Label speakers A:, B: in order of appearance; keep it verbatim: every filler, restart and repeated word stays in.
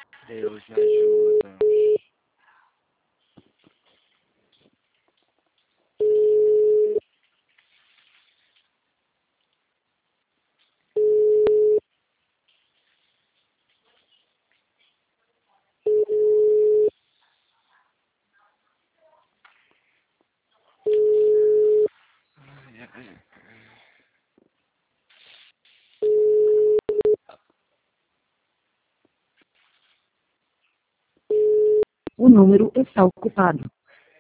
A: Deus me ajuda. Ai, ai.
B: O número está ocupado.